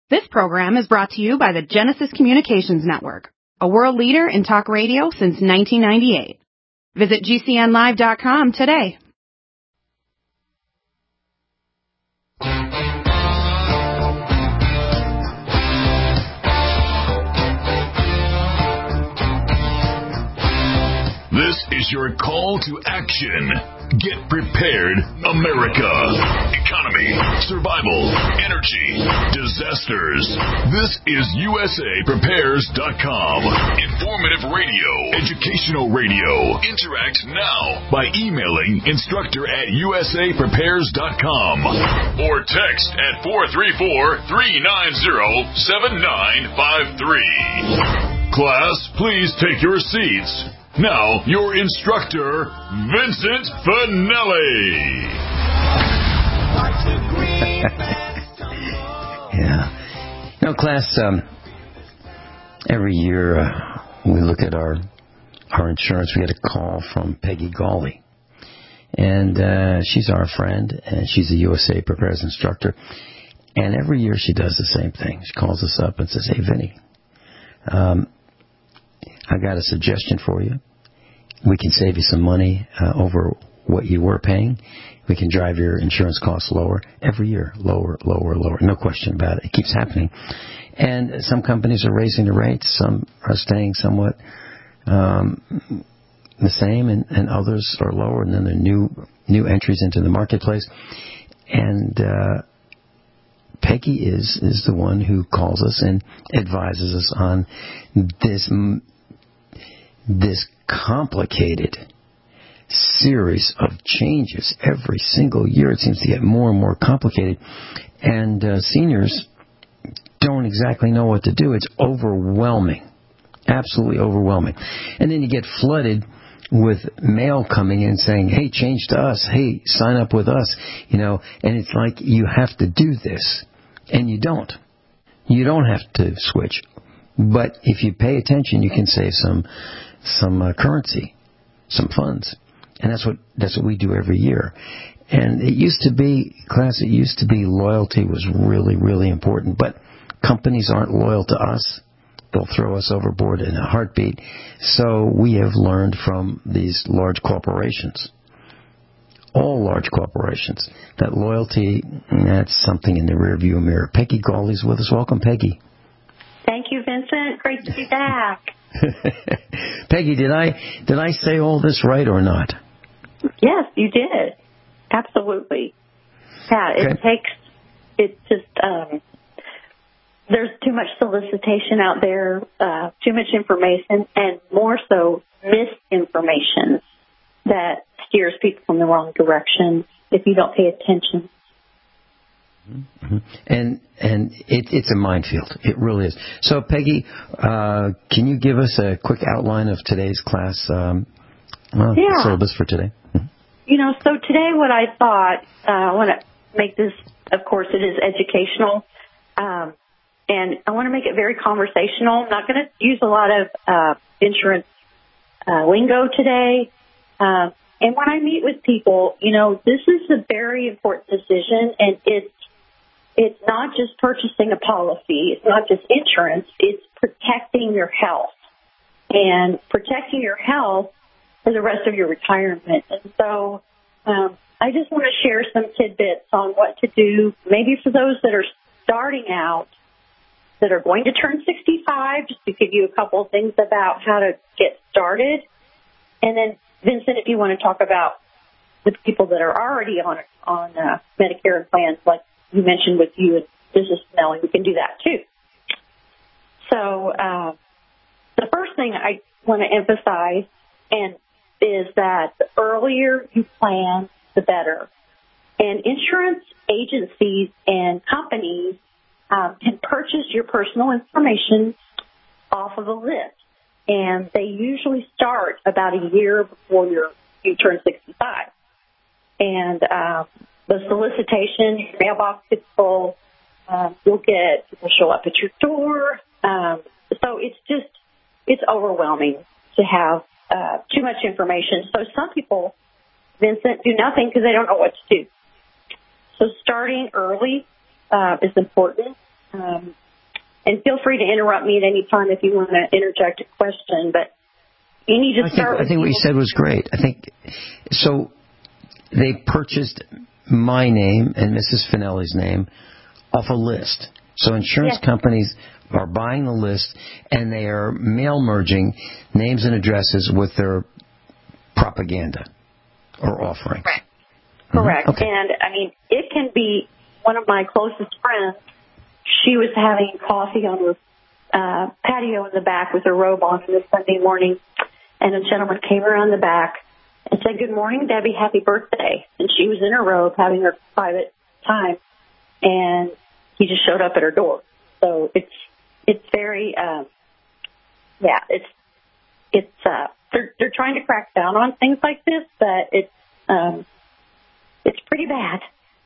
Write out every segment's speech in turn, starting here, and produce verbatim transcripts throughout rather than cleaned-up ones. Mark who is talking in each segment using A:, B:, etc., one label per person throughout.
A: This program is brought to you by the Genesis Communications Network, a world leader in talk radio since nineteen ninety-eight. Visit G C N live dot com today.
B: This is your call to action. Get prepared, America. Economy, survival, energy, disasters. This is U S A Prepares dot com. Informative radio, educational radio. Interact now by emailing instructor at U S A Prepares dot com or text at four three four, three nine zero, seven nine five three. Class, please take your seats. Now, your instructor, Vincent Finelli.
C: Yeah. You know, class, um, every year uh, we look at our our insurance. We get a call from Peggy Gawley. And uh, she's our friend, and she's a U S A Prepares instructor. And every year she does the same thing. She calls us up and says, hey, Vinny, um, I got a suggestion for you. We can save you some money uh, over what you were paying. We can drive your insurance costs lower every year, lower, lower, lower. No question about it. It keeps happening. And some companies are raising the rates. Some are staying somewhat um, the same, and, and others are lower. And then there are new new entries into the marketplace. And uh, Peggy is is the one who calls us and advises us on this this complicated series of changes every single year. It seems to get more and more complicated, and uh, seniors don't exactly know what to do. It's overwhelming, absolutely overwhelming. And then you get flooded with mail coming in saying, hey, change to us, hey, sign up with us, you know, and it's like you have to do this, and you don't. You don't have to switch. But if you pay attention, you can save some some uh, currency, some funds. And that's what that's what we do every year. And it used to be, class, it used to be loyalty was really, really important. But companies aren't loyal to us. They'll throw us overboard in a heartbeat. So we have learned from these large corporations, all large corporations, that loyalty, that's something in the rearview mirror. Peggy Gawley's with us. Welcome, Peggy.
D: Thank you, Vincent. Great to be back.
C: Peggy, did I did I say all this right or not?
D: Yes, you did. Absolutely. Yeah, it
C: okay.
D: takes, it just, um, there's too much solicitation out there, uh, too much information, and more so misinformation that steers people in the wrong direction if you don't pay attention.
C: Mm-hmm. And and it, it's a minefield. It really is. So, Peggy, uh, can you give us a quick outline of today's class um, well,
D: yeah.
C: syllabus for today? Mm-hmm.
D: You know, so today what I thought, uh, I want to make this, of course, it is educational, um, and I want to make it very conversational. I'm not going to use a lot of uh, insurance uh, lingo today. Uh, and when I meet with people, you know, this is a very important decision, and it's It's not just purchasing a policy. It's not just insurance. It's protecting your health and protecting your health for the rest of your retirement. And so um, I just want to share some tidbits on what to do, maybe for those that are starting out, that are going to turn sixty-five, just to give you a couple of things about how to get started. And then, Vincent, if you want to talk about the people that are already on, on uh, Medicare plans, like you mentioned with you and Missus Finelli, we can do that too. So uh, the first thing I want to emphasize and is that the earlier you plan, the better. And insurance agencies and companies um, can purchase your personal information off of a list, and they usually start about a year before you're, you turn sixty-five. And uh, the solicitation, your mailbox gets full. Um, you'll get people show up at your door. Um, so it's just, it's overwhelming to have uh, too much information. So some people, Vincent, do nothing because they don't know what to do. So starting early uh, is important. Um, and feel free to interrupt me at any time if you want to interject a question. But you need to
C: I think,
D: start.
C: I think what you said was great. I think so. They purchased my name and Missus Finelli's name off a list. So insurance
D: yes.
C: companies are buying the list, and they are mail merging names and addresses with their propaganda or offerings.
D: Correct.
C: Mm-hmm.
D: Correct.
C: Okay.
D: And, I mean, it can be one of my closest friends. She was having coffee on her uh, patio in the back with her robe on this Sunday morning, and a gentleman came around the back and said, "Good morning, Debbie, happy birthday." And she was in her robe having her private time, and he just showed up at her door. So it's it's very, um, yeah, it's, it's, uh, they're, they're trying to crack down on things like this, but it's, um, it's pretty bad.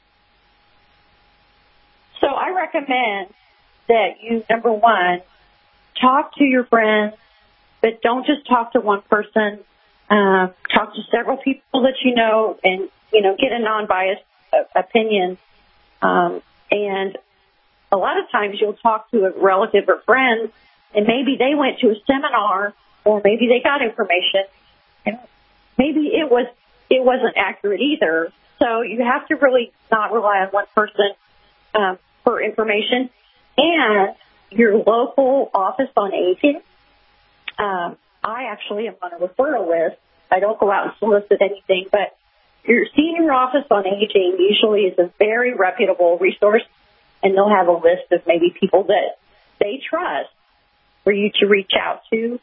D: So I recommend that you, number one, talk to your friends, but don't just talk to one person. Uh, talk to several people that you know and, you know, get a non-biased uh, opinion. Um, and a lot of times you'll talk to a relative or friend, and maybe they went to a seminar or maybe they got information, and maybe it was it wasn't accurate either. So you have to really not rely on one person um, for information. And your local office on aging, um, I actually am on a referral list. I don't go out and solicit anything, but your senior office on aging usually is a very reputable resource, and they'll have a list of maybe people that they trust for you to reach out to.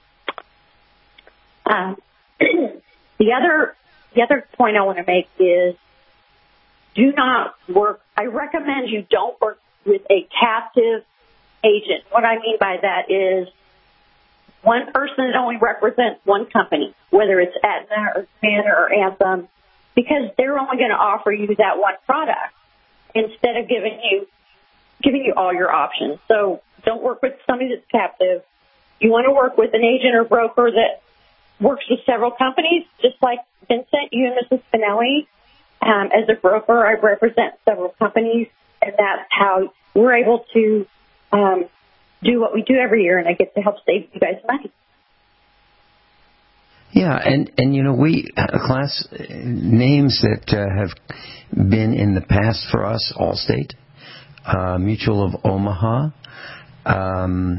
D: Um, the other the other point I want to make is do not work. I recommend you don't work with a captive agent. What I mean by that is one person that only represents one company, whether it's Aetna or Humana or Anthem, because they're only going to offer you that one product instead of giving you giving you all your options. So don't work with somebody that's captive. You want to work with an agent or broker that works with several companies, just like Vincent, you and Missus Finelli. Um, as a broker, I represent several companies, and that's how we're able to um, do what we do every year, and I get to help save you guys money.
C: Yeah, and, and you know, we, uh, class, uh, names that uh, have been in the past for us, Allstate, uh, Mutual of Omaha, um,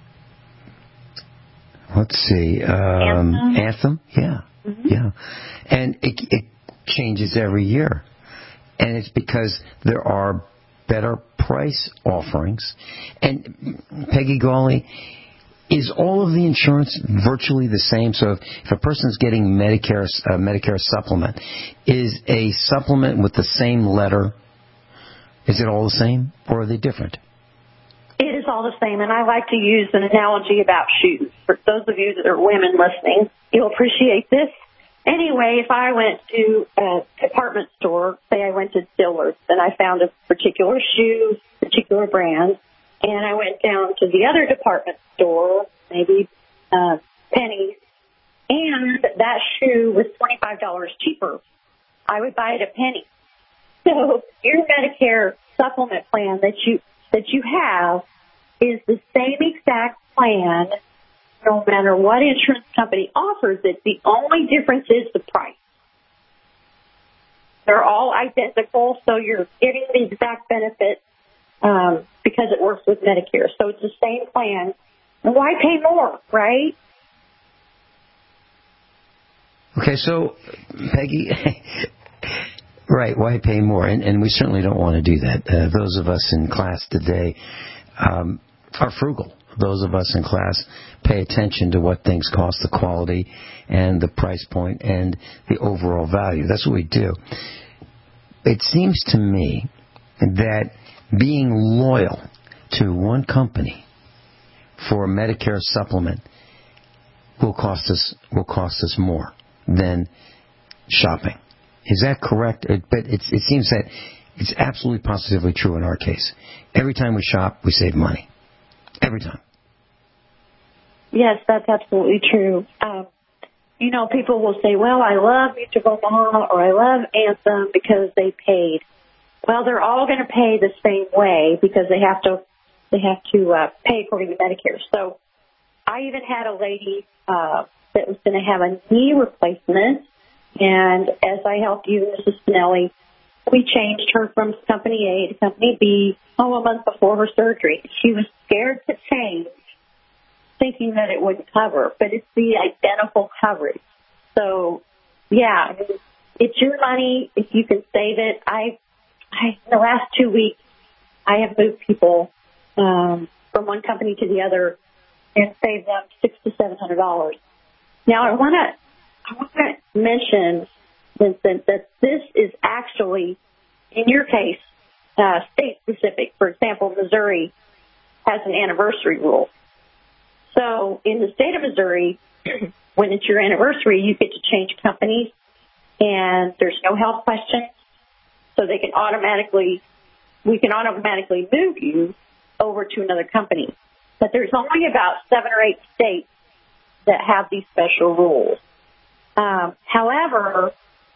C: let's see, um,
D: Anthem.
C: Anthem, yeah, mm-hmm. yeah. And it, it changes every year. And it's because there are better price offerings. And Peggy Gawley, is all of the insurance virtually the same? So if, if a person's getting Medicare, uh, Medicare supplement, is a supplement with the same letter, is it all the same, or are they different?
D: It is all the same, and I like to use an analogy about shoes. For those of you that are women listening, you'll appreciate this. Anyway, if I went to a department store, say I went to Dillard's, and I found a particular shoe, particular brand, and I went down to the other department store, maybe uh, Penny's, and that shoe was twenty-five dollars cheaper, I would buy it at Penny's. So your Medicare supplement plan that you that you have is the same exact plan, no matter what insurance company offers it. The only difference is the price. They're all identical, so you're getting the exact benefit um, because it works with Medicare. So it's the same plan. And why pay more, right?
C: Okay, so, Peggy, right, why pay more? And, and we certainly don't want to do that. Uh, those of us in class today um, are frugal. Those of us in class pay attention to what things cost, the quality and the price point and the overall value. That's what we do. It seems to me that being loyal to one company for a Medicare supplement will cost us will cost us more than shopping. Is that correct? It, but it's, it seems that it's absolutely positively true in our case. Every time we shop, we save money. Every time.
D: Yes, that's absolutely true. Um, you know, people will say, well, I love Mutual of Omaha or I love Anthem because they paid. Well, they're all going to pay the same way because they have to they have to uh, pay according to Medicare. So I even had a lady uh, that was going to have a knee replacement, and as I helped you, Missus Spinelli, we changed her from company A to company B, oh, a month before her surgery. She was scared to change, thinking that it wouldn't cover, but it's the identical coverage. So, yeah, I mean, it's your money if you can save it. I, I in the last two weeks, I have moved people um, from one company to the other and saved them six to seven hundred dollars. Now, I want to I want to mention, Vincent, that this is actually, in your case, uh, state specific. For example, Missouri has an anniversary rule. So, in the state of Missouri, when it's your anniversary, you get to change companies, and there's no health questions, so they can automatically, we can automatically move you over to another company. But there's only about seven or eight states that have these special rules. Um, however,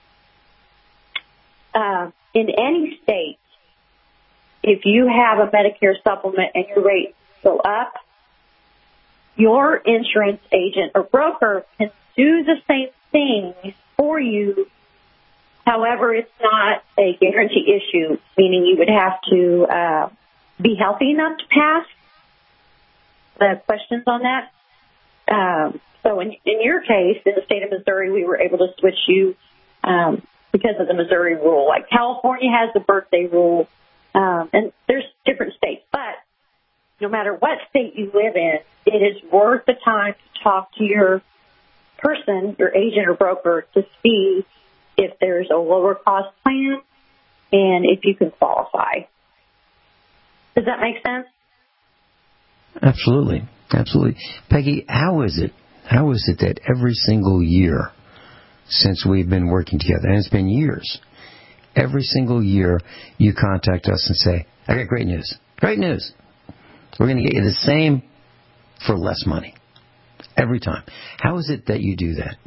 D: uh, in any state, if you have a Medicare supplement and your rates go up, your insurance agent or broker can do the same thing for you. However, it's not a guarantee issue, meaning you would have to uh, be healthy enough to pass the questions on that. Um, so in, in your case, in the state of Missouri, we were able to switch you um, because of the Missouri rule. Like California has the birthday rule, um, and there's different states. But no matter what state you live in, it is worth the time to talk to your person, your agent or broker, to see if there's a lower cost plan and if you can qualify. Does that make sense?
C: Absolutely. Absolutely. Peggy, how is it? How is it that every single year since we've been working together, and it's been years, every single year you contact us and say, I got great news. Great news. We're going to get you the same for less money. Every time. How is it that you do that?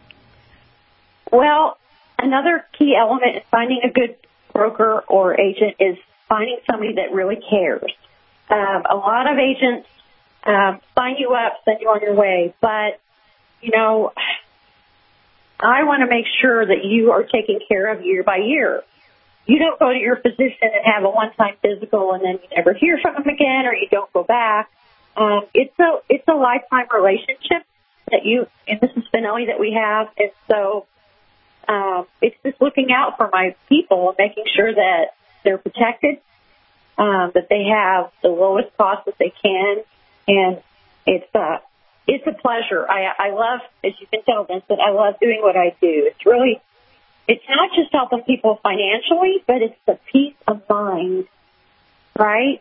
D: Well, another key element in finding a good broker or agent is finding somebody that really cares. Um, a lot of agents um, sign you up, send you on your way, but, you know, I want to make sure that you are taken care of year by year. You don't go to your physician and have a one-time physical and then you never hear from them again or you don't go back. Um, it's a it's a lifetime relationship that you and Missus Spinelli that we have, and so um, it's just looking out for my people and making sure that they're protected, um, that they have the lowest cost that they can, and it's uh, it's a pleasure. I, I love, as you can tell, Vincent, I love doing what I do. It's really, it's not just helping people financially, but it's the peace of mind, right?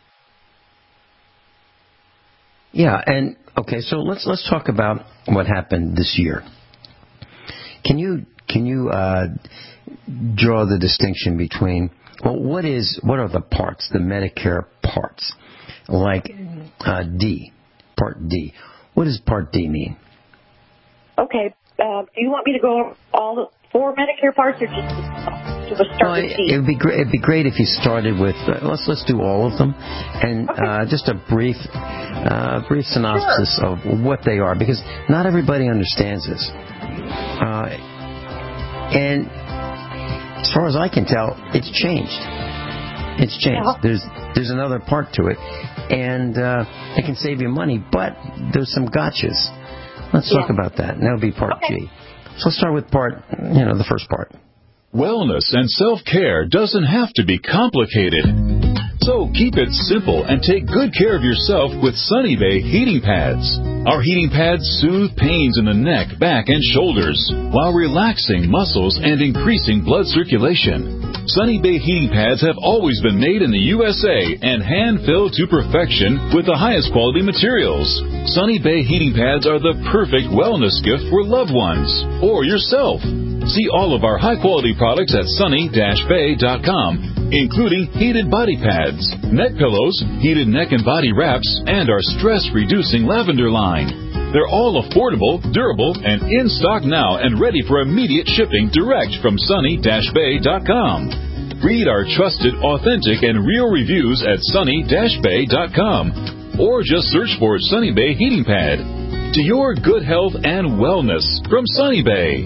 C: Yeah, and okay, so let's let's talk about what happened this year. Can you can you uh, draw the distinction between, well, what is what are the parts, the Medicare parts, like uh, D, Part D? What does Part D mean?
D: Okay, uh, do you want me to go over all the four Medicare parts, or just to start
C: well,
D: with D?
C: It would be great. It'd be great if you started with uh, let's let's do all of them, and
D: okay.
C: uh, just a brief uh, brief synopsis sure. of what they are, because not everybody understands this. Uh, and as far as I can tell, it's changed. It's changed. Yeah. There's there's another part to it, and uh, it can save you money, but there's some gotchas. Let's yeah. talk about that. And that'll be Part
D: okay.
C: G. So let's start with part, you know, the first part.
B: Wellness and self-care doesn't have to be complicated. So keep it simple and take good care of yourself with Sunny Bay heating pads. Our heating pads soothe pains in the neck, back, and shoulders while relaxing muscles and increasing blood circulation. Sunny Bay heating pads have always been made in the U S A and hand-filled to perfection with the highest quality materials. Sunny Bay heating pads are the perfect wellness gift for loved ones or yourself. See all of our high-quality products at sunny dash bay dot com, including heated body pads, neck pillows, heated neck and body wraps, and our stress-reducing lavender line. They're all affordable, durable, and in stock now and ready for immediate shipping direct from sunny dash bay dot com.
E: Read our trusted, authentic, and real reviews at sunny dash bay dot com or just search for Sunny Bay Heating Pad. To your good health and wellness from Sunny Bay.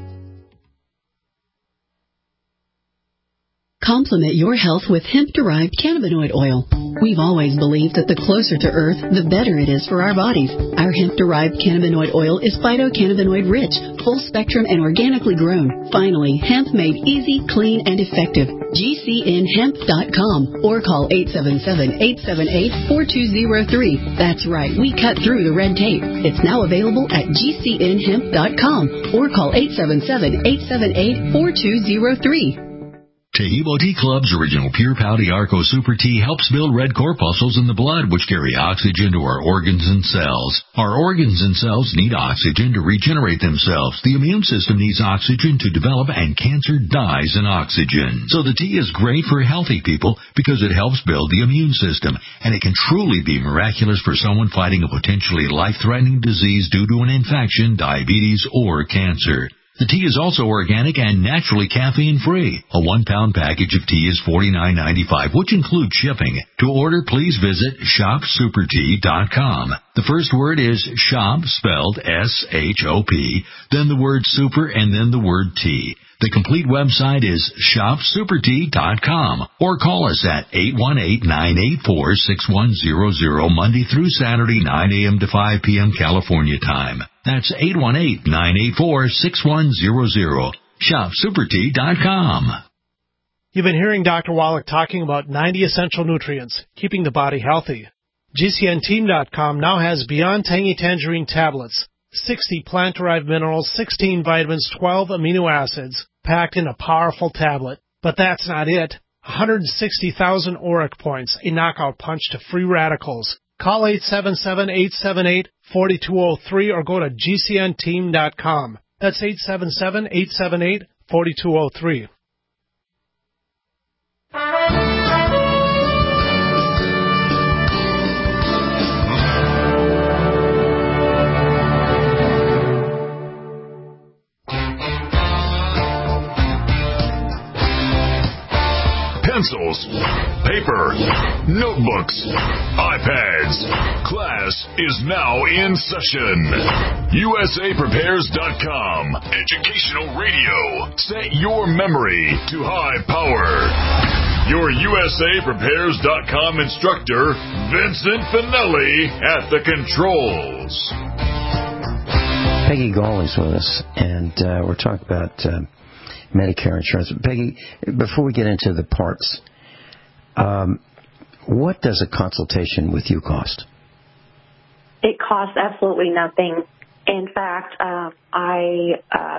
F: Complement your health with hemp-derived cannabinoid oil. We've always believed that the closer to Earth, the better it is for our bodies. Our hemp-derived cannabinoid oil is phytocannabinoid-rich, full-spectrum, and organically grown. Finally, hemp made easy, clean, and effective. G C N hemp dot com or call eight seven seven, eight seven eight, four two zero three. That's right, we cut through the red tape. It's now available at G C N hemp dot com or call eight seven seven, eight seven eight, four two zero three.
G: Tahibo Tea Club's original Pure Pau Arco Super Tea helps build red corpuscles in the blood, which carry oxygen to our organs and cells. Our organs and cells need oxygen to regenerate themselves. The immune system needs oxygen to develop, and cancer dies in oxygen. So the tea is great for healthy people because it helps build the immune system, and it can truly be miraculous for someone fighting a potentially life-threatening disease due to an infection, diabetes, or cancer. The tea is also organic and naturally caffeine-free. A one-pound package of tea is forty-nine ninety-five, which includes shipping. To order, please visit shop super tea dot com. The first word is shop, spelled S H O P, then the word super, and then the word tea. The complete website is shop super tea dot com or call us at eight one eight, nine eight four, six one zero zero Monday through Saturday, nine a.m. to five p.m. California time. That's eight one eight, nine eight four, six one zero zero. shop super tea dot com.
H: You've been hearing Doctor Wallach talking about ninety essential nutrients, keeping the body healthy. G C N team dot com now has Beyond Tangy Tangerine tablets, sixty plant-derived minerals, sixteen vitamins, twelve amino acids, packed in a powerful tablet. But that's not it. one hundred sixty thousand auric points, a knockout punch to free radicals. Call eight seven seven, eight seven eight, four two zero three or go to G C N team dot com. That's eight seven seven, eight seven eight, four two zero three.
B: Pencils, paper, notebooks, iPads. Class is now in session. U S A Prepares dot com. Educational radio. Set your memory to high power. Your U S A Prepares dot com instructor, Vincent Finelli, at the controls.
C: Peggy Gawley's with us, and uh, we're talking about Uh, Medicare insurance. Peggy, before we get into the parts, um, what does a consultation with you cost?
D: It costs absolutely nothing. In fact, uh, I uh,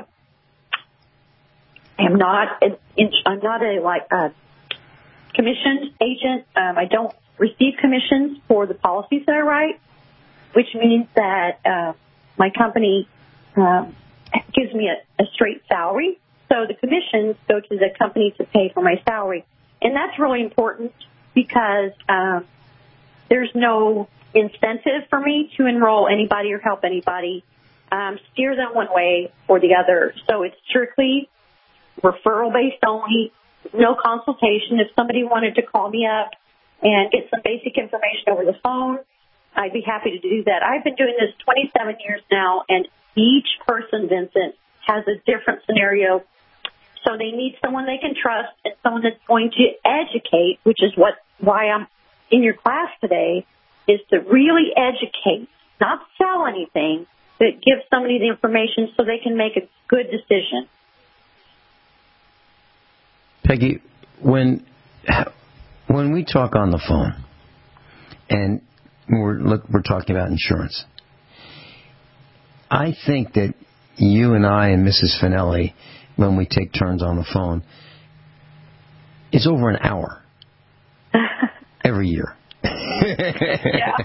D: am not. I'm not a like a commissioned agent. Um, I don't receive commissions for the policies that I write, which means that uh, my company uh, gives me a, a straight salary. So the commissions go to the company to pay for my salary. And that's really important because um, there's no incentive for me to enroll anybody or help anybody, um, steer them one way or the other. So it's strictly referral-based only, no consultation. If somebody wanted to call me up and get some basic information over the phone, I'd be happy to do that. I've been doing this twenty-seven years now, and each person, Vincent, has a different scenario. So they need someone they can trust and someone that's going to educate, which is what why I'm in your class today, is to really educate, not sell anything, but give somebody the information so they can make a good decision.
C: Peggy, when when we talk on the phone and we're look, we're talking about insurance, I think that you and I and Missus Finelli, when we take turns on the phone, it's over an hour every year.
D: Yeah.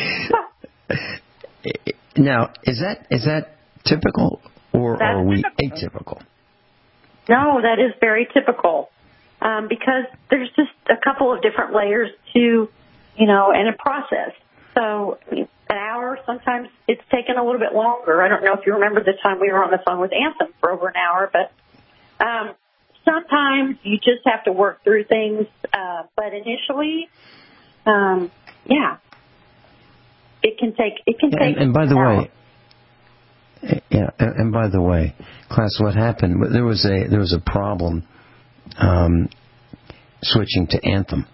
C: Now, is that is that typical, or
D: That's
C: are we
D: typical.
C: atypical?
D: No, that is very typical um, because there's just a couple of different layers to, you know, and a process. So I mean, an hour, sometimes it's taken a little bit longer. I don't know if you remember the time we were on the phone with Anthem for over an hour, but um, sometimes you just have to work through things. Uh, but initially, um, yeah, it can take it can
C: and,
D: take.
C: And by the
D: hours.
C: way, yeah, and, and by the way, class, what happened? There was a there was a problem um, switching to Anthem.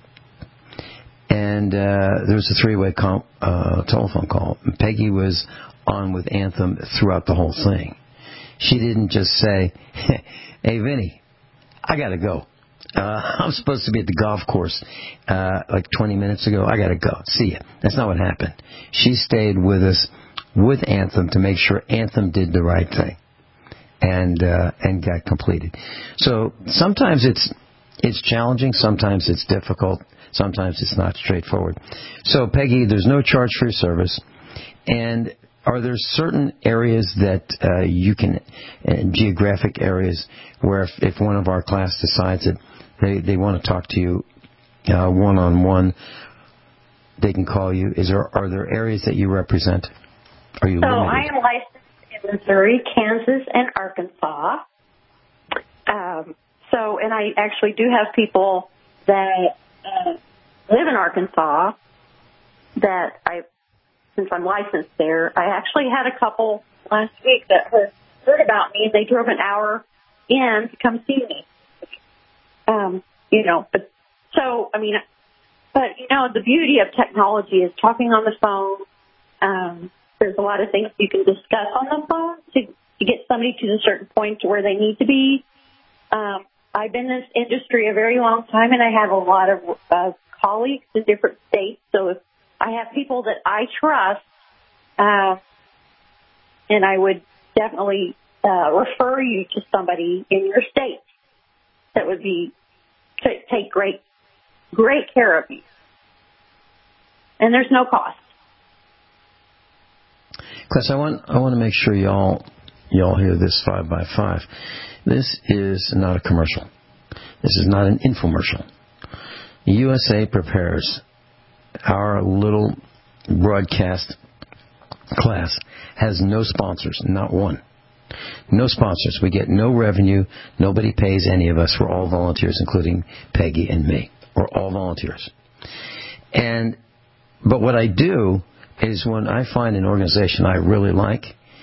C: And uh, there was a three-way call, uh, telephone call. Peggy was on with Anthem throughout the whole thing. She didn't just say, hey, Vinny, I got to go. Uh, I'm supposed to be at the golf course uh, like twenty minutes ago. I got to go. See ya. That's not what happened. She stayed with us with Anthem to make sure Anthem did the right thing and uh, and got completed. So sometimes it's it's challenging. Sometimes it's difficult. Sometimes it's not straightforward. So, Peggy, there's no charge for your service. And are there certain areas that uh, you can, uh, geographic areas, where if, if one of our class decides that they, they want to talk to you uh, one-on-one, they can call you? Is there Are there areas that you represent? Are you
D: so
C: limited?
D: I am licensed in Missouri, Kansas, and Arkansas. Um, so, and I actually do have people that Uh, live in Arkansas that I, since I'm licensed there, I actually had a couple last week that heard, heard about me and they drove an hour in to come see me. Um, you know, but so, I mean, but you know, the beauty of technology is talking on the phone. Um, there's a lot of things you can discuss on the phone to, to get somebody to a certain point to where they need to be. Um, I've been in this industry a very long time, and I have a lot of uh, colleagues in different states. So if I have people that I trust, uh, and I would definitely uh, refer you to somebody in your state that would be to take great, great care of you. And there's no cost.
C: Class, I want I want to make sure y'all y'all hear this five by five. This is not a commercial. This is not an infomercial. U S A Prepares, our little broadcast class, has no sponsors, not one. No sponsors. We get no revenue. Nobody pays any of us. We're all volunteers, including Peggy and me. We're all volunteers. And but what I do is when I find an organization I really like,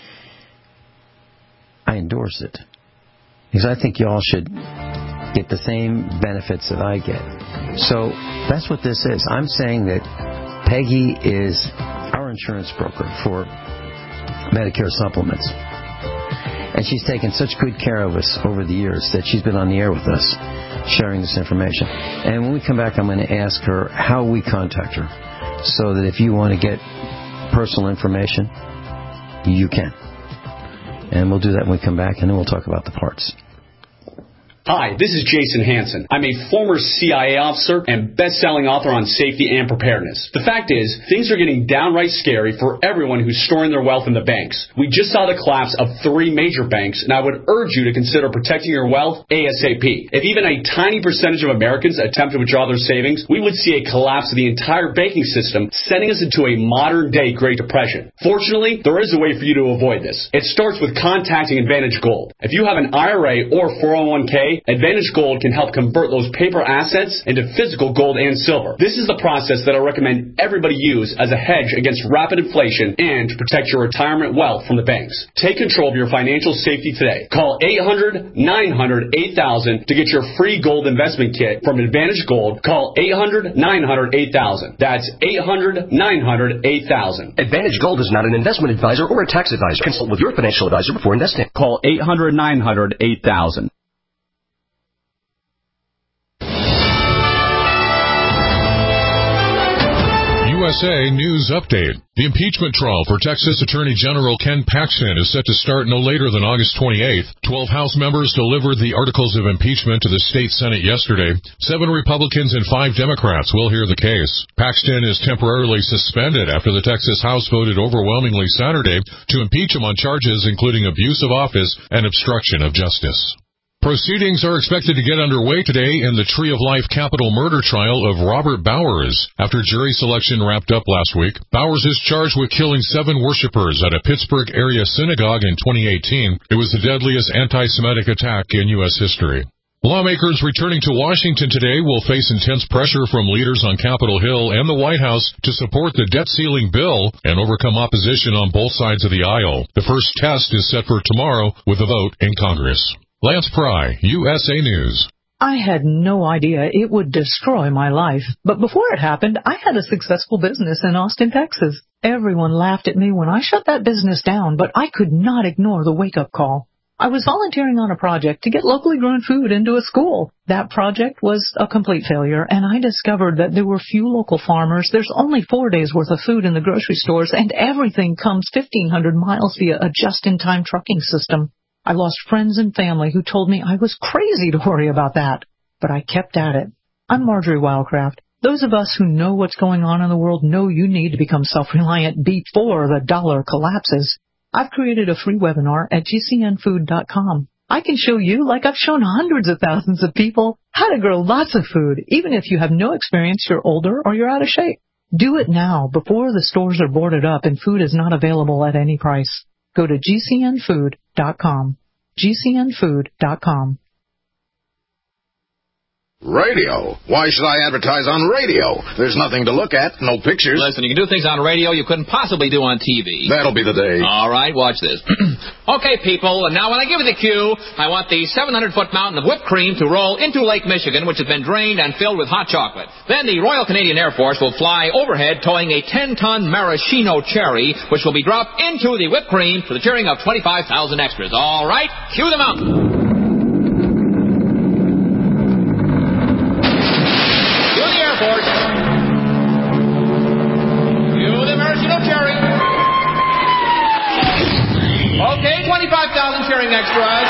C: I endorse it. Because I think y'all should get the same benefits that I get. So that's what this is. I'm saying that Peggy is our insurance broker for Medicare supplements. And she's taken such good care of us over the years that she's been on the air with us, sharing this information. And when we come back, I'm going to ask her how we contact her, so that if you want to get personal information, you can. And we'll do that when we come back, and then we'll talk about the parts.
I: Hi, this is Jason Hansen. I'm a former C I A officer and best-selling author on safety and preparedness. The fact is, things are getting downright scary for everyone who's storing their wealth in the banks. We just saw the collapse of three major banks, and I would urge you to consider protecting your wealth ASAP. If even a tiny percentage of Americans attempt to withdraw their savings, we would see a collapse of the entire banking system, sending us into a modern-day Great Depression. Fortunately, there is a way for you to avoid this. It starts with contacting Advantage Gold. If you have an I R A or four oh one k, Advantage Gold can help convert those paper assets into physical gold and silver. This is the process that I recommend everybody use as a hedge against rapid inflation and to protect your retirement wealth from the banks. Take control of your financial safety today. Call eight hundred, nine hundred, eight thousand to get your free gold investment kit from Advantage Gold. Call eight hundred, nine hundred, eight thousand. That's eight hundred, nine hundred, eight thousand.
J: Advantage Gold is not an investment advisor or a tax advisor. Consult with your financial advisor before investing.
I: Call eight hundred, nine hundred, eight thousand.
K: U S A News Update. The impeachment trial for Texas Attorney General Ken Paxton is set to start no later than August twenty-eighth. Twelve House members delivered the articles of impeachment to the state Senate yesterday. Seven Republicans and five Democrats will hear the case. Paxton is temporarily suspended after the Texas House voted overwhelmingly Saturday to impeach him on charges including abuse of office and obstruction of justice. Proceedings are expected to get underway today in the Tree of Life capital murder trial of Robert Bowers. After jury selection wrapped up last week, Bowers is charged with killing seven worshipers at a Pittsburgh area synagogue in twenty eighteen. It was the deadliest anti-Semitic attack in U S history. Lawmakers returning to Washington today will face intense pressure from leaders on Capitol Hill and the White House to support the debt ceiling bill and overcome opposition on both sides of the aisle. The first test is set for tomorrow with a vote in Congress. Lance Pry, U S A News.
L: I had no idea it would destroy my life. But before it happened, I had a successful business in Austin, Texas. Everyone laughed at me when I shut that business down, but I could not ignore the wake-up call. I was volunteering on a project to get locally grown food into a school. That project was a complete failure, and I discovered that there were few local farmers. There's only four days' worth of food in the grocery stores, and everything comes fifteen hundred miles via a just-in-time trucking system. I lost friends and family who told me I was crazy to worry about that, but I kept at it. I'm Marjorie Wildcraft. Those of us who know what's going on in the world know you need to become self-reliant before the dollar collapses. I've created a free webinar at G C N food dot com. I can show you, like I've shown hundreds of thousands of people, how to grow lots of food, even if you have no experience, you're older, or you're out of shape. Do it now, before the stores are boarded up and food is not available at any price. Go to G C N food dot com. G C N food dot com.
M: Radio? Why should I advertise on radio? There's nothing to look at, no pictures.
N: Listen, you can do things on radio you couldn't possibly do on T V.
M: That'll be the day.
N: All right, watch this. Okay, people, and now when I give you the cue, I want the seven hundred foot mountain of whipped cream to roll into Lake Michigan, which has been drained and filled with hot chocolate. Then the Royal Canadian Air Force will fly overhead towing a ten ton maraschino cherry, which will be dropped into the whipped cream for the cheering of twenty-five thousand extras. All right, cue the mountain. Okay, twenty-five thousand cheering extras.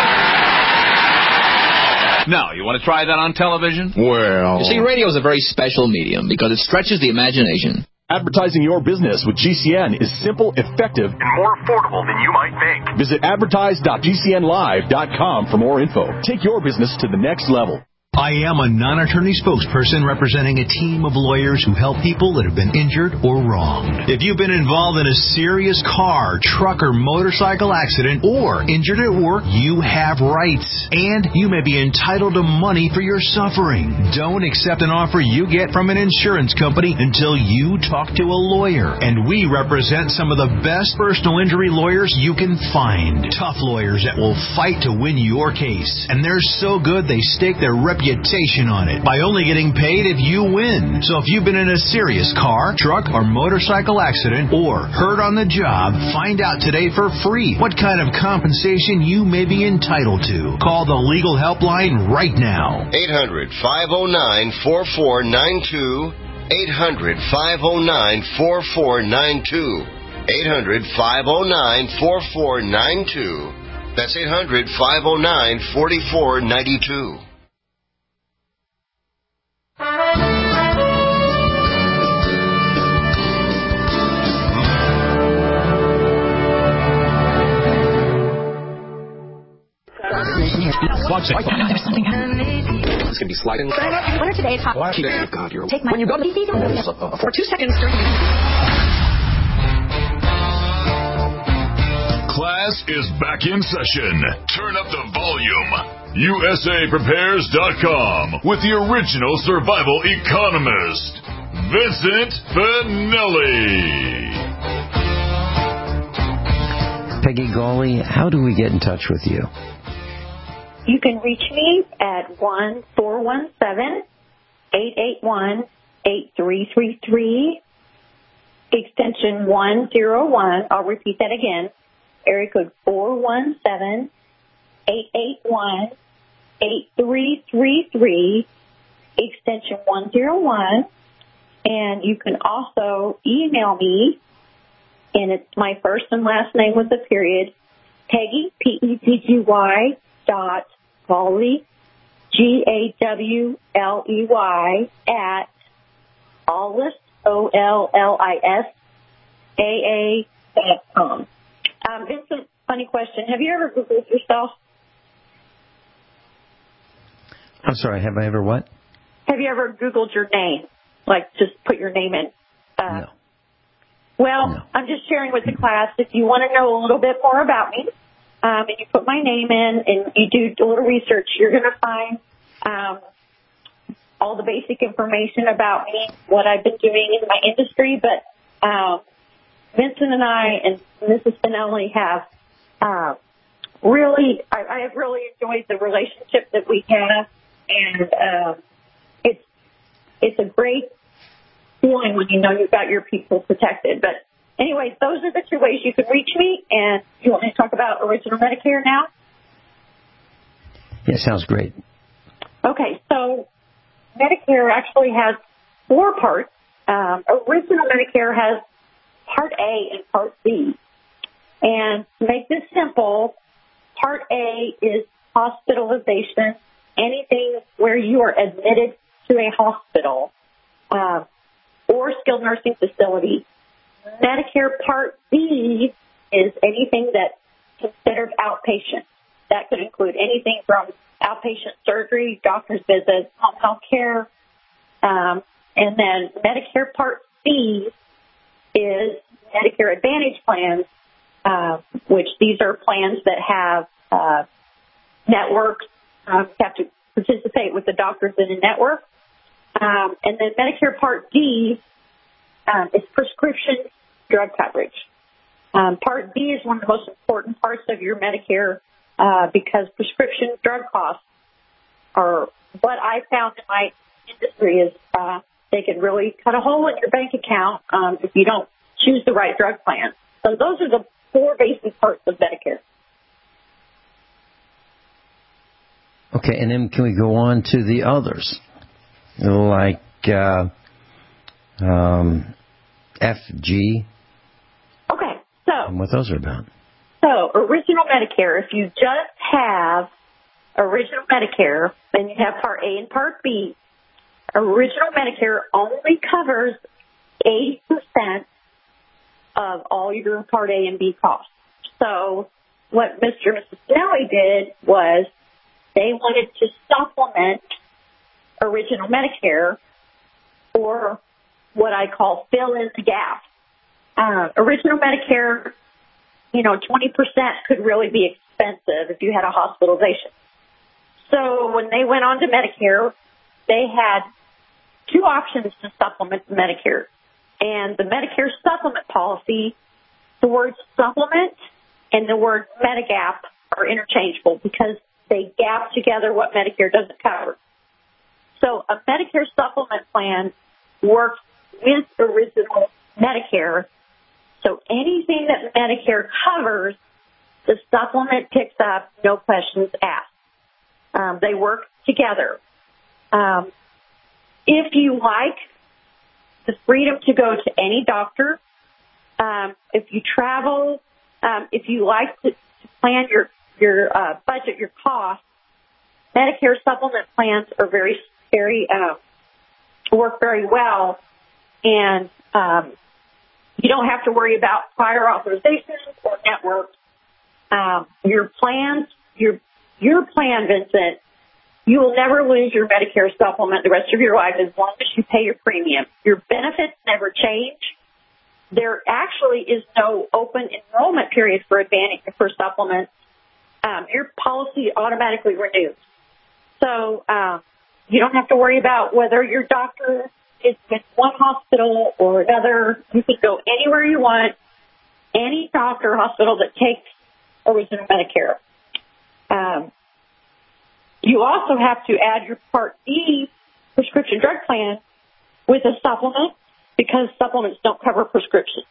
N: Now, you want to try that on television?
M: Well...
N: You see, radio is a very special medium because it stretches the imagination.
O: Advertising your business with G C N is simple, effective, and more affordable than you might think. Visit advertise dot G C N live dot com for more info. Take your business to the next level.
P: I am a non-attorney spokesperson representing a team of lawyers who help people that have been injured or wronged. If you've been involved in a serious car, truck, or motorcycle accident or injured at work, you have rights. And you may be entitled to money for your suffering. Don't accept an offer you get from an insurance company until you talk to a lawyer. And we represent some of the best personal injury lawyers you can find. Tough lawyers that will fight to win your case. And they're so good they stake their reputation on it by only getting paid if you win. So if you've been in a serious car, truck, or motorcycle accident or hurt on the job, find out today for free what kind of compensation you may be entitled to. Call the legal helpline right now.
Q: eight hundred, five oh nine, four four nine two. eight hundred, five oh nine, four four nine two. eight hundred, five oh nine, four four nine two. That's eight hundred, five oh nine, four four nine two.
R: There's something happening. It's going to be sliding. What are today's hot? Oh, God, you're... Take my... When you go to these for two seconds during...
B: Class is back in session. Turn up the volume. U S A Prepares dot com with the original survival economist, Vincent Finelli.
C: Peggy Gawley, how do we get in touch with you?
D: You can reach me at one four one seven, eight eight one, eight three three three, extension one oh one. I'll repeat that again. Area code four one seven, eight eight one, eight three three three, extension one oh one. And you can also email me, and it's my first and last name with a period, Peggy, P E G G Y, dot Gawley, G A W L E Y, at Ollis, O L L I S, A A dot com. Um, it's a funny question. Have you ever Googled yourself?
C: I'm sorry, have I ever what?
D: Have you ever Googled your name? Like, just put your name in? Uh,
C: no.
D: Well,
C: no.
D: I'm just sharing with the class. If you want to know a little bit more about me, um, and you put my name in and you do a little research, you're going to find um, all the basic information about me, what I've been doing in my industry. But um, Vincent and I and Missus Spinelli have uh, really, I, I have really enjoyed the relationship that we have, and uh, it's it's a great feeling when you know you've got your people protected. But anyways, those are the two ways you can reach me. And you want me to talk about Original Medicare now?
C: Yeah, sounds great.
D: Okay, so Medicare actually has four parts. Um, Original Medicare has Part A and Part B. And to make this simple, Part A is hospitalization, anything where you are admitted to a hospital uh, or skilled nursing facility. Medicare Part B is anything that's considered outpatient. That could include anything from outpatient surgery, doctor's visits, home health care. Um, and then Medicare Part C is Medicare Advantage plans, uh, which these are plans that have uh, networks. Um, you have to participate with the doctors in a network. Um, and then Medicare Part D um, is prescription drug coverage. Um, Part D is one of the most important parts of your Medicare uh, because prescription drug costs are what I found in my industry is uh, they can really cut a hole in your bank account um, if you don't choose the right drug plan. So those are the four basic parts of Medicare.
C: Okay, and then can we go on to the others, like uh, um, F, G?
D: Okay, so
C: And what those are about?
D: So Original Medicare, if you just have Original Medicare, then you have Part A and Part B. Original Medicare only covers eighty percent of all your Part A and B costs. So what Mister and Missus Spinelli did was they wanted to supplement Original Medicare, or what I call fill in the gap. Uh, Original Medicare, you know, twenty percent could really be expensive if you had a hospitalization. So when they went on to Medicare, they had two options to supplement the Medicare. And the Medicare supplement policy, the word supplement and the word Medigap are interchangeable because they gap together what Medicare doesn't cover. So a Medicare supplement plan works with Original Medicare. So anything that Medicare covers, the supplement picks up, no questions asked. Um, they work together. Um, if you like the freedom to go to any doctor, um, if you travel, um, if you like to, to plan your your uh, budget, your costs, Medicare supplement plans are very, very uh, work very well, and um, you don't have to worry about prior authorizations or networks. Um, your plans, your your plan, Vincent, you will never lose your Medicare supplement the rest of your life as long as you pay your premium. Your benefits never change. There actually is no open enrollment period for Advantage for supplements. Um, your policy automatically renews. So um, you don't have to worry about whether your doctor is in one hospital or another. You can go anywhere you want, any doctor or hospital that takes Original Medicare. Um, you also have to add your Part D prescription drug plan with a supplement because supplements don't cover prescriptions.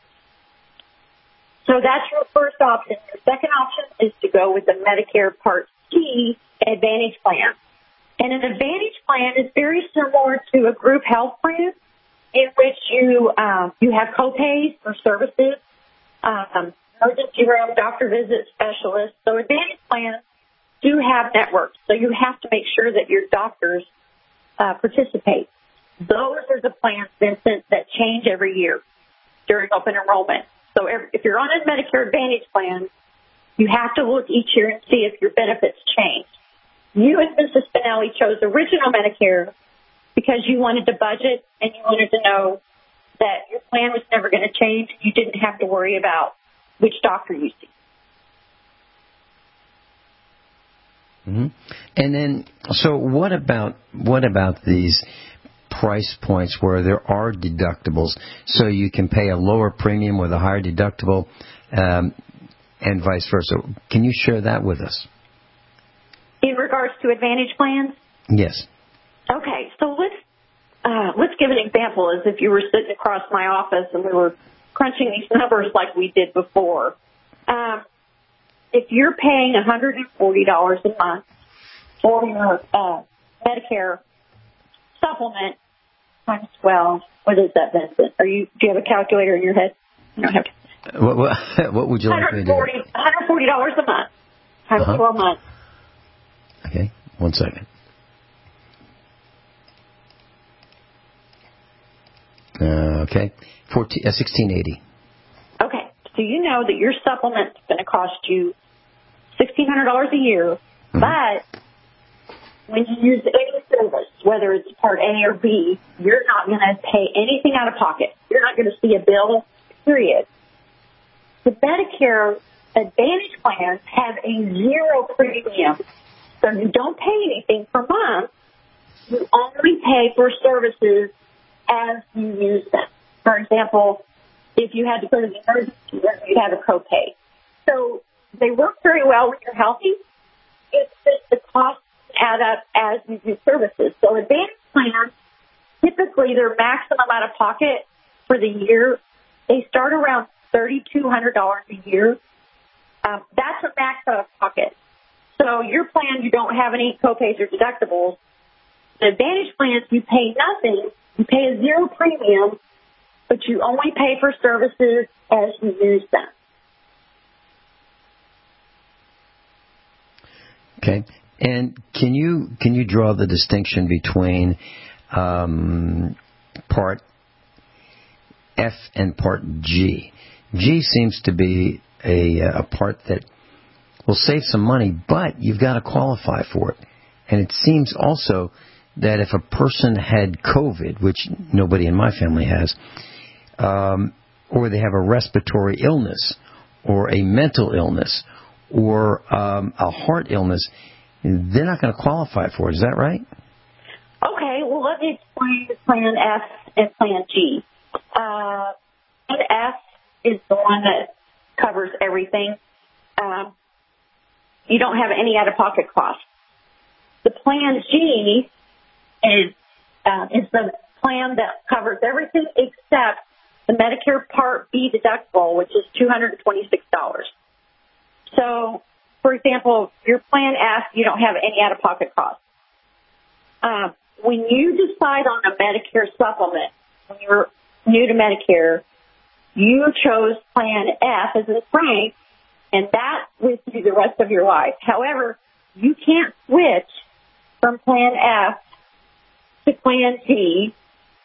D: So that's your first option. Your second option is to go with the Medicare Part C Advantage plan. And an Advantage plan is very similar to a group health plan in which you um, you have copays for services, um, emergency room, doctor visit specialists. So Advantage plans do have networks, so you have to make sure that your doctors uh, participate. Those are the plans, Vincent, that change every year during open enrollment. So if you're on a Medicare Advantage plan, you have to look each year and see if your benefits change. You and Missus Spinelli chose Original Medicare because you wanted to budget and you wanted to know that your plan was never going to change. You didn't have to worry about which doctor you see.
C: Mm-hmm. And then, so what about what about these price points where there are deductibles, so you can pay a lower premium with a higher deductible, um, and vice versa? Can you share that with us?
D: In regards to Advantage plans?
C: Yes.
D: Okay, so let's uh, let's give an example as if you were sitting across my office and we were crunching these numbers like we did before. Um, if you're paying one hundred forty dollars a month for your uh, Medicare supplement times twelve, what is that, Vincent? Are you, do you have a calculator in your head? You don't have to.
C: What, what, what would you like me to do?
D: one hundred forty dollars a month times
C: uh-huh.
D: twelve months.
C: Okay, one second. Uh, okay, fourteen, uh, sixteen eighty.
D: Okay, so you know that your supplement's going to cost you sixteen hundred dollars a year, mm-hmm. but when you use any service, whether it's Part A or B, you're not going to pay anything out of pocket. You're not going to see a bill, period. The Medicare Advantage plans have a zero premium, so you don't pay anything per month. You only pay for services as you use them. For example, if you had to go to the emergency room, you'd have a copay. So they work very well when you're healthy. It's just the costs add up as you do services. So Advantage plans, typically their maximum out of pocket for the year, they start around three thousand two hundred dollars a year. Um, that's a max out of pocket. So your plan, you don't have any copays or deductibles. The Advantage plans, you pay nothing. You pay a zero premium, but you only pay for services as you use them.
C: Okay. And can you can you draw the distinction between um, Part F and Part G? G seems to be a, a part that will save some money, but you've got to qualify for it. And it seems also that if a person had COVID, which nobody in my family has, um, or they have a respiratory illness, or a mental illness, or um, a heart illness, they're not going to qualify for it. Is that right?
D: Okay, well, let me explain Plan F and Plan G. Uh, Plan F is the one that covers everything. Um, you don't have any out-of-pocket costs. The Plan G is, uh, is the plan that covers everything except the Medicare Part B deductible, which is two hundred twenty-six dollars. So, for example, your Plan F, you don't have any out-of-pocket costs. Uh, when you decide on a Medicare supplement, when you're new to Medicare, you chose Plan F as in Frank, and that with you the rest of your life. However, you can't switch from Plan F to Plan G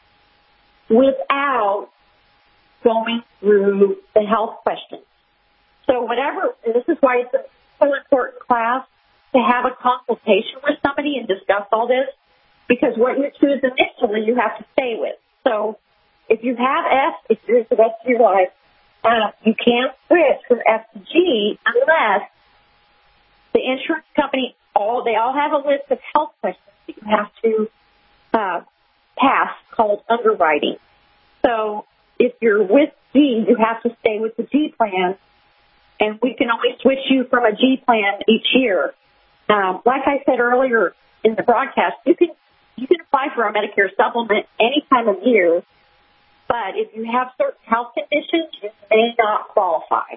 D: without going through the health questions. So whatever, and this is why it's a so important class to have a consultation with somebody and discuss all this, because what you choose initially you have to stay with. So if you have F, it's yours the rest of your life. Uh, you can't switch from F to G unless the insurance company, all they all have a list of health questions that you have to uh, pass called underwriting. So if you're with G, you have to stay with the G plan, and we can only switch you from a G plan each year. Um, like I said earlier in the broadcast, you can you can apply for a Medicare supplement any time of year, but if you have certain health conditions, you may not qualify.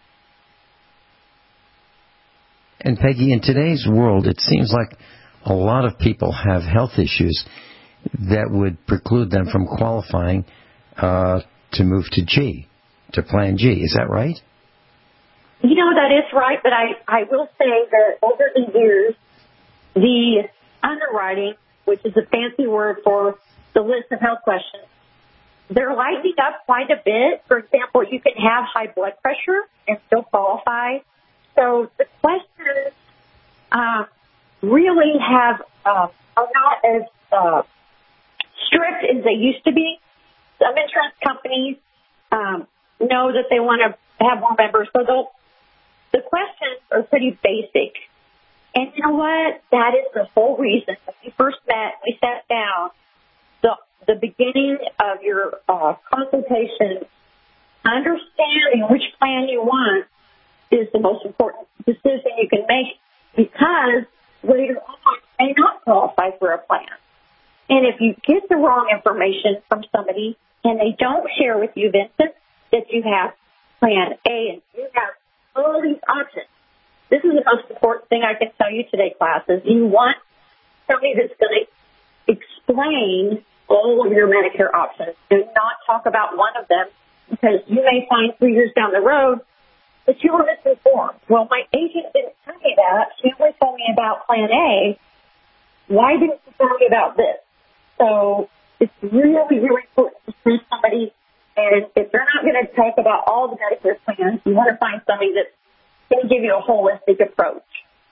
C: And Peggy, in today's world, it seems like a lot of people have health issues that would preclude them from qualifying uh, to move to G, to Plan G. Is that right?
D: You know, that is right, but I, I will say that over the years, the underwriting, which is a fancy word for the list of health questions, they're lightening up quite a bit. For example, you can have high blood pressure and still qualify. So the questions uh, really have uh, are not as uh, strict as they used to be. Some insurance companies um, know that they want to have more members, so they'll the questions are pretty basic. And you know what? That is the whole reason. When we first met, we sat down. The, the beginning of your uh, consultation, understanding which plan you want is the most important decision you can make, because later on you may not qualify for a plan. And if you get the wrong information from somebody and they don't share with you, Vincent, that you have plan A and you have all these options, this is the most important thing I can tell you today, class, is you want somebody that's going to explain all of your Medicare options. Do not talk about one of them, because you may find three years down the road that you were misinformed. Well, my agent didn't tell me that. She only told me about plan A. Why didn't you tell me about this? So it's really, really important to see somebody, and if they're not going to talk about all the Medicare plans, you want to find somebody that's going to give you a holistic approach.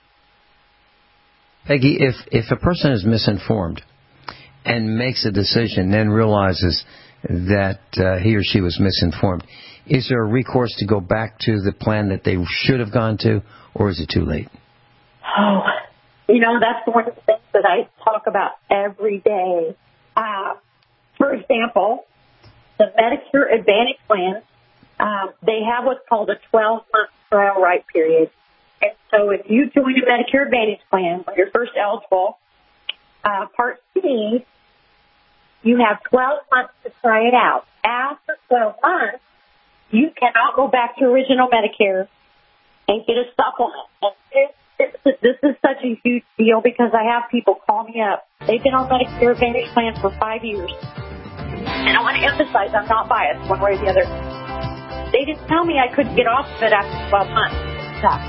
C: Peggy, if, if a person is misinformed and makes a decision, then realizes that uh, he or she was misinformed, is there a recourse to go back to the plan that they should have gone to, or is it too late?
D: Oh, you know, that's one of the things that I talk about every day. Uh, for example, the Medicare Advantage plans, um, they have what's called a twelve-month trial right period. And so if you join a Medicare Advantage plan when you're first eligible, uh, Part C, you have twelve months to try it out. After twelve months, you cannot go back to original Medicare and get a supplement. And this, this, this is such a huge deal, because I have people call me up. They've been on Medicare Advantage plans for five years. And I want to emphasize I'm not biased one way or the other. They didn't tell me I couldn't get off of it after twelve months. Stop.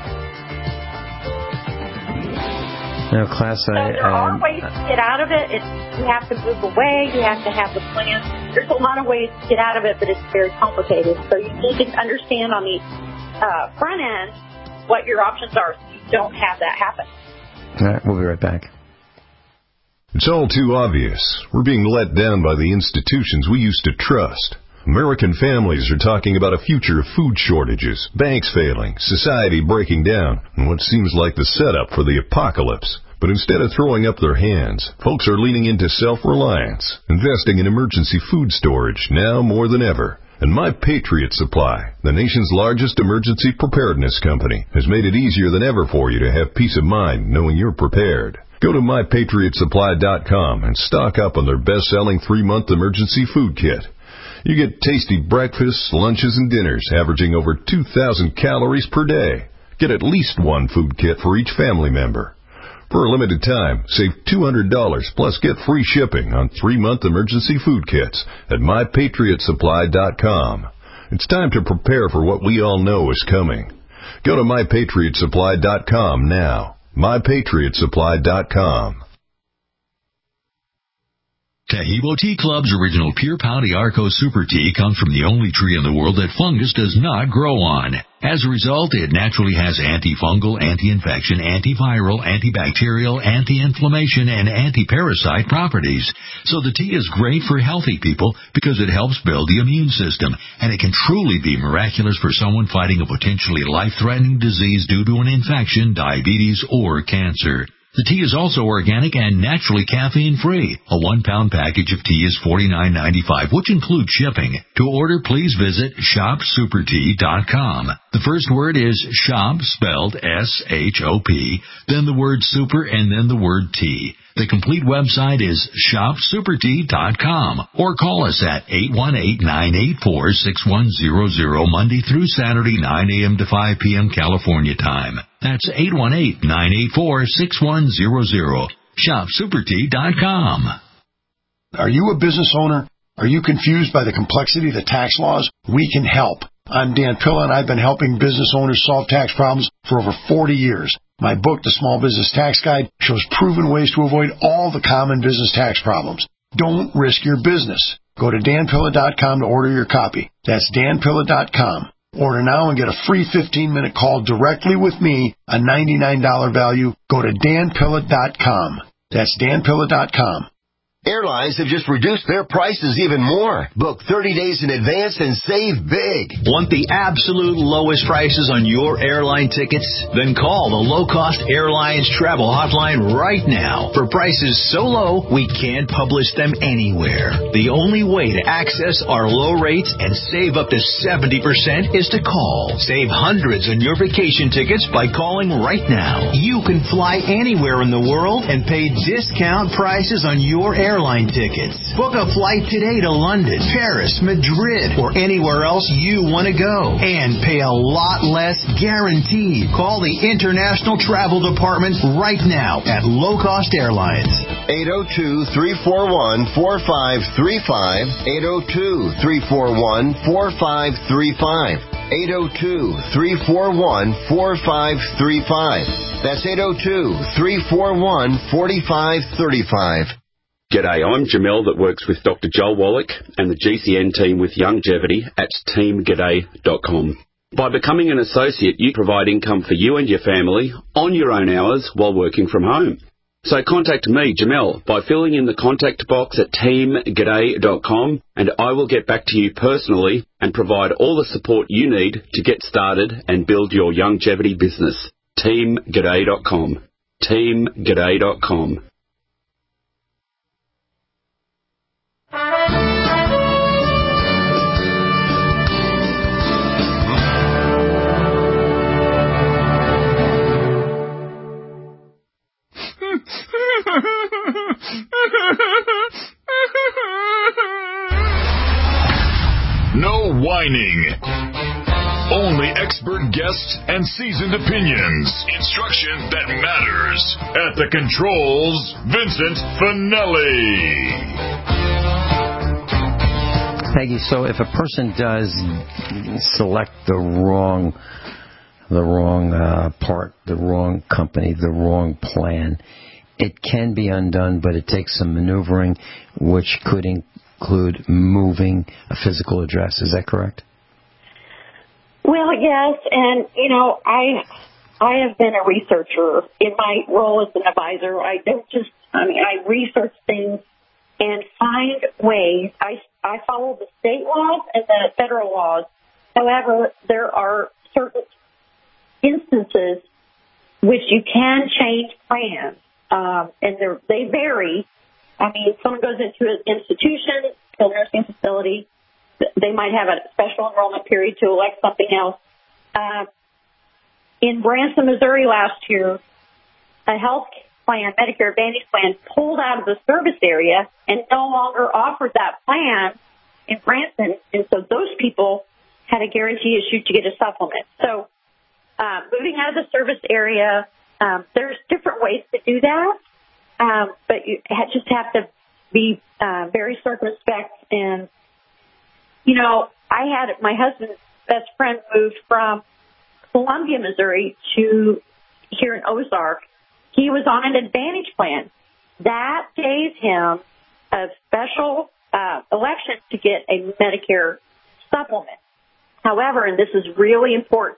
C: No, class,
D: so
C: I...
D: there are
C: um,
D: ways to get out of it. It's, you have to move away. You have to have the plan. There's a lot of ways to get out of it, but it's very complicated. So you need to understand on the uh, front end what your options are, so you don't have that happen.
C: All right, we'll be right back.
S: It's all too obvious. We're being let down by the institutions we used to trust. American families are talking about a future of food shortages, banks failing, society breaking down, and what seems like the setup for the apocalypse. But instead of throwing up their hands, folks are leaning into self-reliance, investing in emergency food storage now more than ever. And My Patriot Supply, the nation's largest emergency preparedness company, has made it easier than ever for you to have peace of mind knowing you're prepared. Go to my patriot supply dot com and stock up on their best-selling three-month emergency food kit. You get tasty breakfasts, lunches, and dinners averaging over two thousand calories per day. Get at least one food kit for each family member. For a limited time, save two hundred dollars plus get free shipping on three-month emergency food kits at my patriot supply dot com. It's time to prepare for what we all know is coming. Go to my patriot supply dot com now. my patriot supply dot com.
G: Taheebo Tea Club's original Pure Pau d'Arco Super Tea comes from the only tree in the world that fungus does not grow on. As a result, it naturally has antifungal, anti-infection, antiviral, antibacterial, anti-inflammation, and anti-parasite properties. So the tea is great for healthy people because it helps build the immune system, and it can truly be miraculous for someone fighting a potentially life-threatening disease due to an infection, diabetes, or cancer. The tea is also organic and naturally caffeine-free. A one-pound package of tea is forty-nine ninety-five, which includes shipping. To order, please visit shop super tea dot com. The first word is shop, spelled S H O P, then the word super, and then the word tea. The complete website is shop super tea dot com, or call us at eight one eight, nine eight four, six one zero zero Monday through Saturday, nine a.m. to five p.m. California time. That's eight one eight, nine eight four, six one zero zero. shop super tea dot com.
T: Are you a business owner? Are you confused by the complexity of the tax laws? We can help. I'm Dan Pilla, and I've been helping business owners solve tax problems for over forty years. My book, The Small Business Tax Guide, shows proven ways to avoid all the common business tax problems. Don't risk your business. Go to dan pilla dot com to order your copy. That's dan pilla dot com. Order now and get a free fifteen-minute call directly with me, a ninety-nine dollars value. Go to dan pilla dot com. That's dan pilla dot com.
Q: Airlines have just reduced their prices even more. Book thirty days in advance and save big.
P: Want the absolute lowest prices on your airline tickets? Then call the Low Cost Airlines Travel Hotline right now. For prices so low, we can't publish them anywhere. The only way to access our low rates and save up to seventy percent is to call. Save hundreds on your vacation tickets by calling right now. You can fly anywhere in the world and pay discount prices on your airline Airline tickets. Book a flight today to London, Paris, Madrid, or anywhere else you want to go and pay a lot less guaranteed. Call the International Travel Department right now at Low Cost Airlines.
Q: eight oh two, three four one, four five three five. eight oh two, three four one, four five three five. eight oh two, three four one, four five three five. That's eight oh two, three four one, four five three five.
U: G'day, I'm Jamel that works with Doctor Joel Wallach and the G C N team with Longevity at team g'day dot com. By becoming an associate, you provide income for you and your family on your own hours while working from home. So contact me, Jamel, by filling in the contact box at team g'day dot com, and I will get back to you personally and provide all the support you need to get started and build your longevity business. team g'day dot com. team g'day dot com.
B: No whining. Only expert guests and seasoned opinions. Instruction that matters. At the controls, Vincent Finelli.
C: Peggy, so if a person does select the wrong, the wrong uh, part, the wrong company, the wrong plan, it can be undone, but it takes some maneuvering, which could include moving a physical address. Is that correct?
D: Well, yes, and, you know, I I have been a researcher in my role as an advisor. I don't just, I mean, I research things and find ways. I, I follow the state laws and the federal laws. However, there are certain instances which you can change plans, um, and they vary. I mean, someone goes into an institution, skilled nursing facility, they might have a special enrollment period to elect something else. Uh, in Branson, Missouri last year, a health plan, Medicare Advantage plan, pulled out of the service area and no longer offered that plan in Branson. And so those people had a guarantee issued to get a supplement. So uh, moving out of the service area, um, there's different ways to do that, um, but you just have to be uh, very circumspect. And, you know, I had my husband's best friend moved from Columbia, Missouri to here in Ozark. He was on an Advantage plan. That gave him a special uh, election to get a Medicare supplement. However, and this is really important,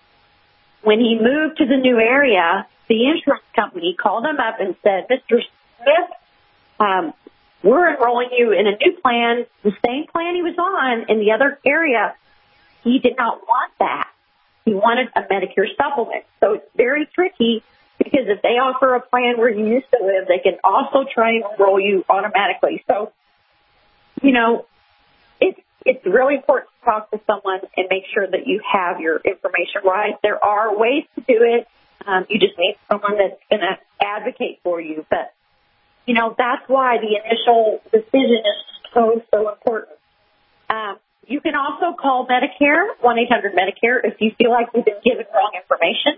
D: when he moved to the new area, the insurance company called him up and said, Mister Smith, um, we're enrolling you in a new plan, the same plan he was on in the other area. He did not want that. He wanted a Medicare supplement. So it's very tricky because if they offer a plan where you used to live, they can also try and enroll you automatically. So, you know, it's, it's really important to talk to someone and make sure that you have your information right. There are ways to do it. Um, you just need someone that's going to advocate for you. But, you know, that's why the initial decision is so, so important. Um, you can also call Medicare, one eight hundred Medicare, if you feel like you've been given wrong information.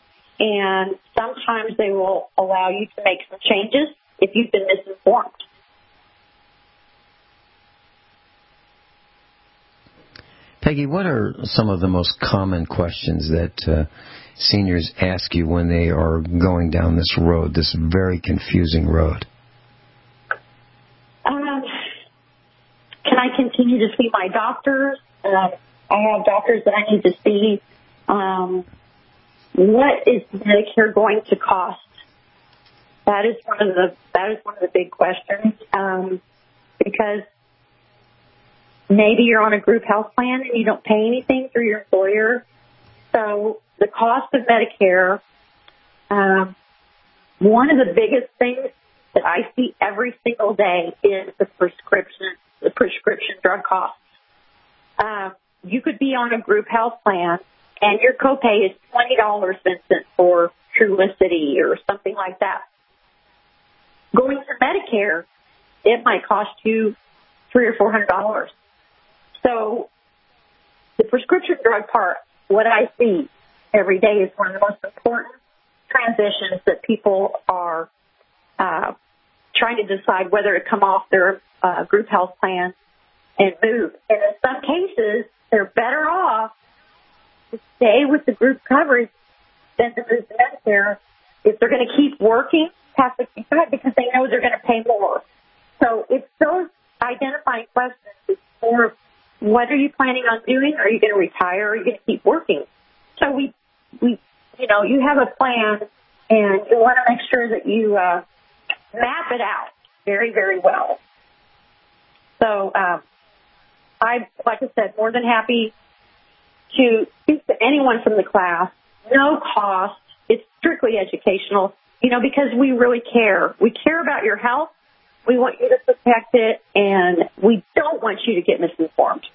D: And sometimes they will allow you to make some changes if you've been misinformed.
C: Peggy, what are some of the most common questions that uh, seniors ask you when they are going down this road, this very confusing road?
D: Um, can I continue to see my doctors? Uh, I have doctors that I need to see. Um, what is Medicare going to cost? that is one of the that is one of the big questions, um, because maybe you're on a group health plan and you don't pay anything through your employer. So the cost of Medicare, um, one of the biggest things that I see every single day is the prescription, the prescription drug costs. Uh, you could be on a group health plan and your copay is twenty dollars, Vincent, for Trulicity or something like that. Going to Medicare, it might cost you three or four hundred dollars. So the prescription drug part, what I see every day, is one of the most important transitions that people are uh, trying to decide whether to come off their uh, group health plan and move. And in some cases, they're better off to stay with the group coverage than to move to Medicare if they're going to keep working past sixty-five, because they know they're going to pay more. So it's those identifying questions for what are you planning on doing? Are you going to retire? Or are you going to keep working? So we, we, you know, you have a plan, and you want to make sure that you uh, map it out very, very well. So um, I, like I said, more than happy to speak to anyone from the class. No cost. It's strictly educational, you know, because we really care. We care about your health. We want you to protect it, and we don't want you to get misinformed.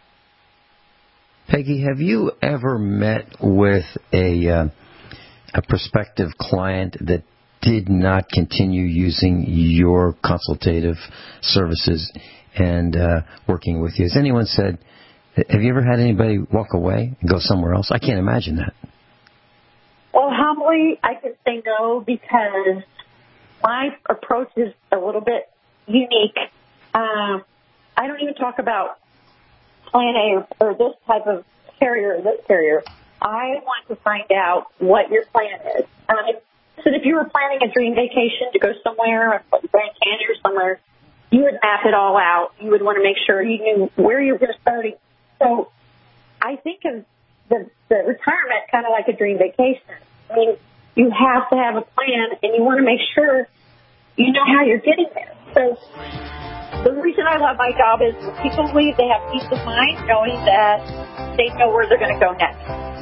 C: Peggy, have you ever met with a uh, a prospective client that did not continue using your consultative services and uh, working with you? Has anyone said, have you ever had anybody walk away and go somewhere else? I can't imagine that.
D: Well, humbly, I can say no, because my approach is a little bit unique. Um, I don't even talk about Plan A or, or this type of carrier or this carrier. I want to find out what your plan is. Um, so if you were planning a dream vacation to go somewhere, like Grand Canyon or somewhere, you would map it all out. You would want to make sure you knew where you were going to start. So I think of the, the retirement kind of like a dream vacation. I mean, you have to have a plan, and you want to make sure you know how you're getting there. So the reason I love my job is when people leave, they have peace of mind knowing that they know where they're going to go next.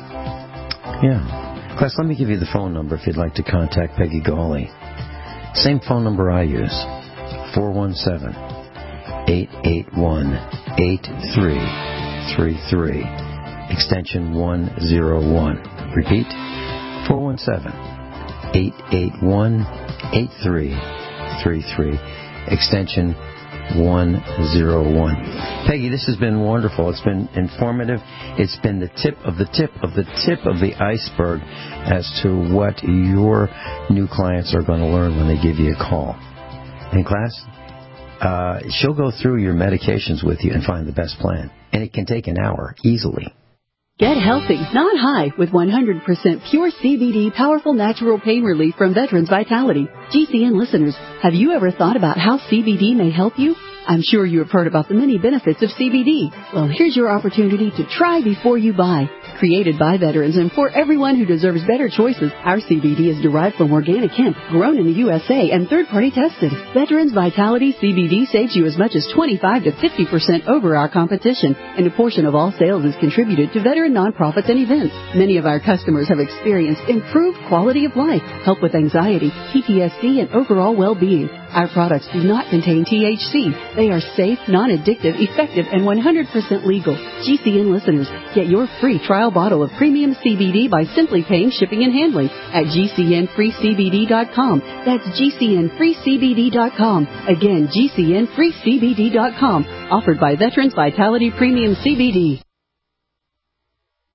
C: Yeah. Class, let me give you the phone number if you'd like to contact Peggy Gawley. Same phone number I use, four one seven, eight eight one, eight three three three, extension one oh one. Repeat, four one seven, eight eight one, eight three three three, extension one oh one. Peggy, this has been wonderful. It's been informative. It's been the tip of the tip of the tip of the iceberg as to what your new clients are going to learn when they give you a call. In class, uh, she'll go through your medications with you and find the best plan. And it can take an hour easily.
F: Get healthy, not high, with one hundred percent pure C B D powerful natural pain relief from Veterans Vitality. G C N listeners, have you ever thought about how C B D may help you? I'm sure you have heard about the many benefits of C B D. Well, here's your opportunity to try before you buy. Created by veterans and for everyone who deserves better choices, our C B D is derived from organic hemp, grown in the U S A and third-party tested. Veterans Vitality C B D saves you as much as twenty-five to fifty percent over our competition, and a portion of all sales is contributed to veteran nonprofits and events. Many of our customers have experienced improved quality of life, help with anxiety, P T S D, and overall well-being. Our products do not contain T H C. They are safe, non-addictive, effective, and one hundred percent legal. G C N listeners, get your free trial bottle of premium C B D by simply paying shipping and handling at G C N free C B D dot com. That's G C N free C B D dot com. Again, G C N free C B D dot com. Offered by Veterans Vitality Premium C B D.